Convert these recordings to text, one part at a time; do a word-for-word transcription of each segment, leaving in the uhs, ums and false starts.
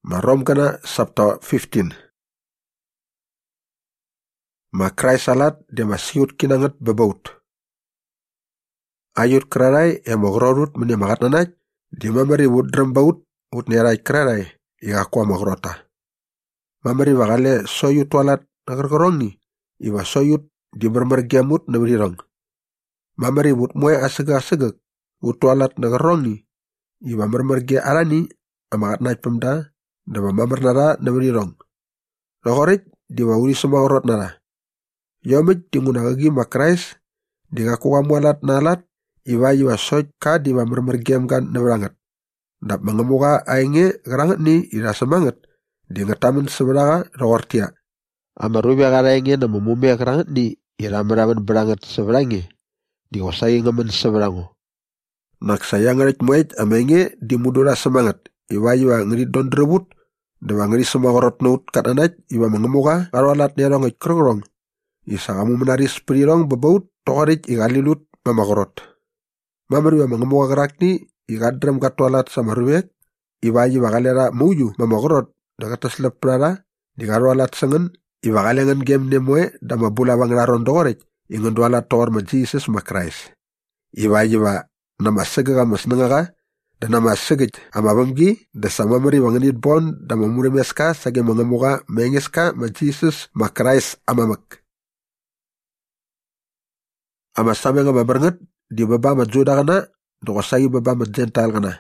Marom kana sabta fifteen. Makrai salat dia masiut kinangat bebaut. Ayut kerarai yang magrorut meni makat nanaj, di mamari wud drum baut, wud nerai kerarai, iga kwa magrota. Mamari wakale soyut walat nagarkorong ni, iwa soyut di bermergiamut nabirirong. Mamari wud mue asegak-asegak, wud walat nagarkorong ni, iwa bermergia arani, amakat naik pemda, dama mamar nara nabirirong. Rokorit di wawuri semua orot nara. Yomit di ngunagagi makrais, di ngaku wamualat nalat, iwa iwa soy ka di bermergiam kan nabirangat. Dap mengemuka ainge gerangat ni ira semangat, di ngetamen seberanga rokortia. Amarubi agara ainge na memumbi gerangat ni ira meramen berangat seberange, di kosai ngemen seberango. Nak saya ngerit muait amenge di mudura semangat, iwa iwa ngerit don drebut, dewa ngerit semua korot naut katanaj, iwa mengemuka karolat nerong ikrong. Isa kamu menaris perirong bebaut tokarit igalilut mamakorot. Mamari wa mengemuka gerak ni igadram katualat sama ruwek, iwaji wakalera muju mamakorot dakatas leprara digarualat sengen iwakalengan game nemoe dama bula wanglaron tokarit ingon dualat tokar ma Jesus makrais. Iwaji wa nama segega mas nengaga dan nama segej ama bamgi da sama mari wanganit bon dama muremeska sage mengemuka mengeska ma Jesus makrais amamak. Ama sama nga mabarngat di baba majuda kana do kasai baba majental kana.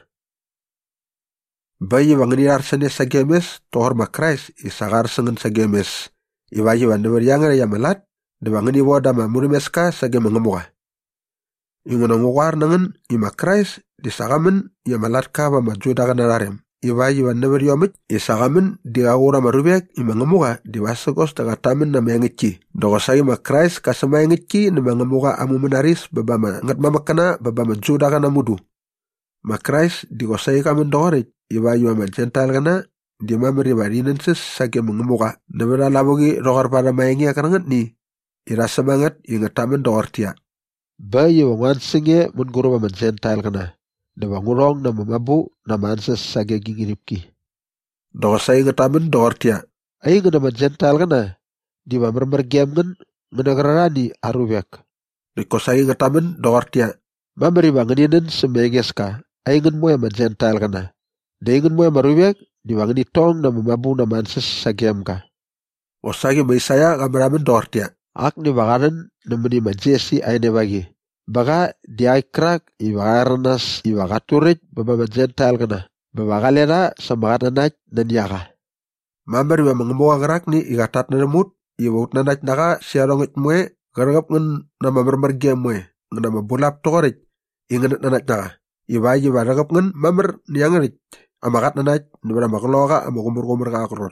Bayi wangani arsane sa gemes tohor makrais isagar sengen sa gemes. Iwaji wan dewer yangar ya melat de wangani woda ma murimeska sa gem ngemuka. Ingon ngwar nangen i makrais di sagamen ya melat ka ba majuda kana rarem. Iwaji wan dewer yomit isagamen di agura marubek i mangemuka di wasagos daga tamen na mengitki. Doko sai makrais kasama ngitki na mangemuka amu menaris babama ngat mamakana babama juda kana mudu. Makrais di kosai kamen dokorit iwaji wa majental kana di mamari warinenses sage mangemuka. Nebera labogi rokar pada mayengi akarangat ni irasa banget ingat tamen dokortia. Bayi wangan singe menguru wa majental kana. Dewa ngurong na mamabu na manses sage gingiripki. Doko saya ngetamen dokortia. Ay nga naman jental ka na. Di ba mermergiam ngan nganagararani arubyak. Diko saya ngetamen dokortia. Mamari ba nganinin semeges ka. Ay ngan mo yaman jental ka na. Di ngan mo yaman arubyak. Di ba nganitong na mamabu na manses sagiam ka. O sage may saya kamaramen dokortia. Ak ni bakaran na mani majesi ay nebagi. Baka di ay krak iwakarnas iwakaturit baba majental kana. Baba kalera sa makatanaj nanyaka. Mamari wa mengemuka gerak ni ikatat na namut iwaut nanaj naka siarongit mue garagap ngan nama bermergia mue ngan nama bulap tokorit inganat nanaj naka. Iwaji waragap ngan mamar niyangarit amakat nanaj nabara makaloka ama kumur-kumur ka akurot.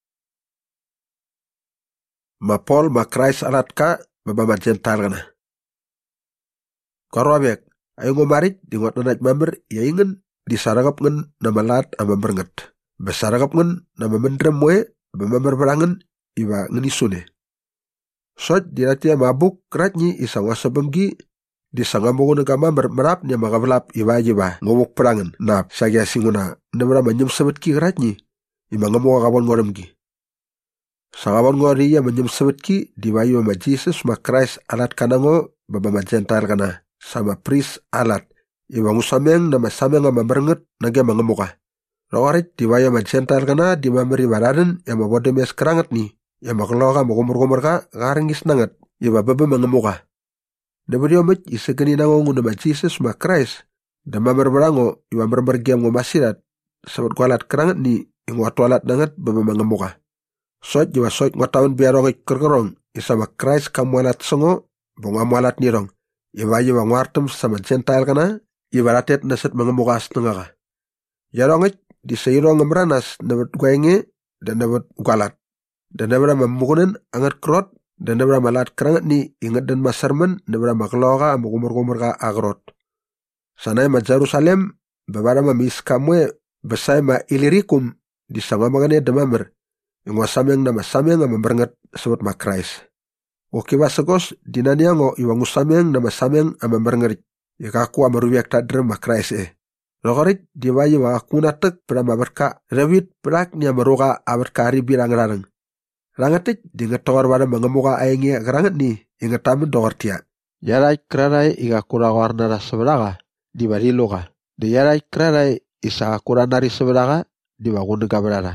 Mapol makrais alat ka baba majental kana. Korwabek, ayo ngomarit di ngot nanaj mamber ya ingen disaragap ngen nama lat ama bernget. Besaragap ngen nama mendrem mue bemamber berangen iwa ngenisune. Sot diratia mabuk keratnyi isang wasa bemgi disangamungu nega mamber merap nya magabelap iwa jiwa ngomuk perangen. Nap sagya singuna nemra manyem sebetki keratnyi ima ngemu kabon ngoremgi. Sangabon ngori ya manyem sebetki diwayu ma Jesus makrais alat kanango baba majental kana. Sama pris alat iwa ngusameng nama sameng ama berenget nage mangemuka. Rawarit diwaya majental kana di mameri waraden yang mabode mes kerangat ni yang makaloka makumur-kumur ka karengis nangat iwa bebe mangemuka. Deberiomit isegeni nangongu nama Jesus makrais dan mamer berango iwa mermergiam ngomasirat sabat kualat kerangat ni ing watualat nangat bebe mangemuka. Sot jiwa sot ngotawan biarongit kerkerong isa makrais kamualat songo bongamualat nirong. Iwa iwa ngwartem sama jental kana, iwa ratet naset mengemukas tengah. Yarongit di seirong ngemranas nabat guenge dan nabat gualat. Dan nabra memukunen angat krot dan nabra malat kerangat ni ingat dan masarmen nabra makloka amukumur-kumur ka agrot. Sanay ma Jerusalem babara ma miskamwe besay ma ilirikum di sangamangane demamer. Ingwasameng nama sameng ama berenget sebut makrais. Okiwa segos dinaniango iwa ngusameng nama sameng ama merengerit. Ikaku ama rubiak tadrem makrais e. Rokorit di bayi wa kunatek prama berka rewit berak ni amaruka aberkari birang rarang. Rangatik di ngetawar wada mengemuka ayengi kerangat ni ingetamin dokor tia. Yarai krarai iga kura warna seberaga di bariloga. Di yarai krarai isa kura nari seberaga di bangun gabrara.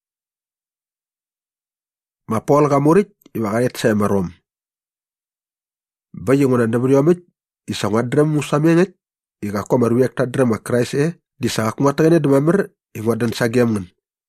Mapol kamurit iba karet saya marom. Bayi ngona nabriomit isa ngadram musamenget iga ko maruyak ta drama Christ e di sangak matagane demamer ingwadan sagiamngan.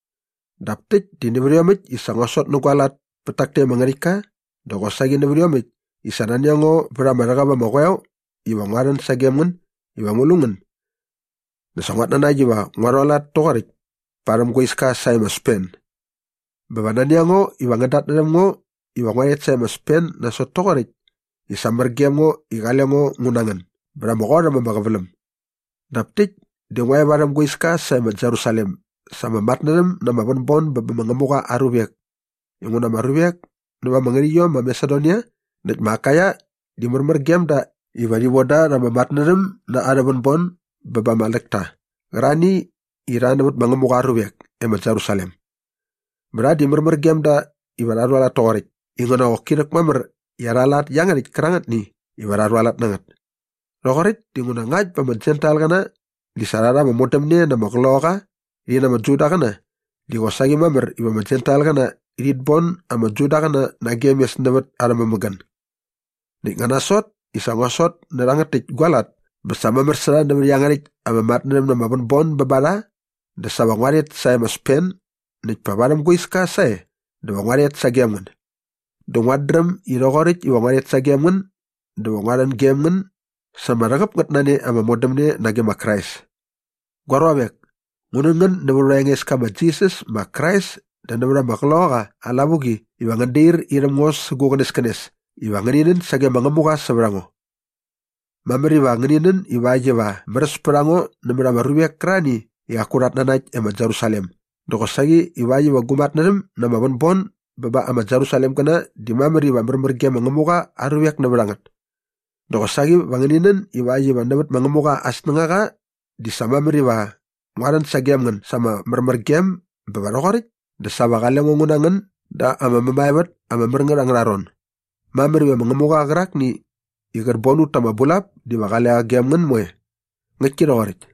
Daptit di nabriomit isa ngosot nukalat petakte mangarika doko sagi nabriomit isa nanyango beramaraga ba makoyo iwa ngadan sagiamngan iwa ngulungan. Nasangat nanaji ba ngarolat tokarik param ko iska say maspen. Baba nanyango iwa ngadat nadamngo iwa ngayet say maspen na so tokarik isa mergiamngo igalengo ngunangan. Beramokora mambagavelem. Daptik di ngaya baram ko iska say ma Jerusalem sama matnadam na mabonbon baba mangamuka arubiak. Yung una marubiak na mangariyo ma Macedonia net makaya di murmergiam da iwa di woda na matnadam na ada bonbon baba malekta. Rani ira namut mangamuka arubiak ema Jerusalem. Beradi murmergiam da iwa arwala torik. Ingona okirak mamer yaralat yangarit kerangat ni iwa arwalat nangat. Rokorit di nguna ngaj pamajental kana di sarara mamodamne na makloka ina majuda kana di wasagi mamer iba majental kana irit bon ama juda kana na gemes nabat ada mamagan. Di ngana sot isa ngosot narangatik gwalat bersama mersara na yangarit ama matnam na mabon bon babara da sabang warit saya maspen nik pabaram kuiska saya da warit sagiamngan. Da wadram irokorit iwa warit sagiamngan da waran gemngan sama ragap ngat nane ama modamne nage ma Christ. Gwarwabek, ngunungan naburanges kama Jesus ma Christ dan nabura makloka alabugi iwa ngadir iram ngos guganes-kanes iwa nganinin sage mangamuka sabrango. Mameri wa nganinin iwa jewa meres perango nabura marubiak krani iwa kurat nanaj ama Jerusalem. Doko sagi iwa jewa gumat nanam nama bonbon baba ama Jerusalem kana di mameri wa mermergia mangamuka arubiak naburangat. Doko sagi banganinan iwaji bandabat mangemuka asnengaka di sama meriwa ngaran sagiamngan sama mermergiam babarokorit da sama kaliang ngunangan da ama mamaybat ama merengerang raron. Mameriwa mangemuka gerak ni igar bonu tama bulap di bakali agiamngan moe. Ngekiro korit.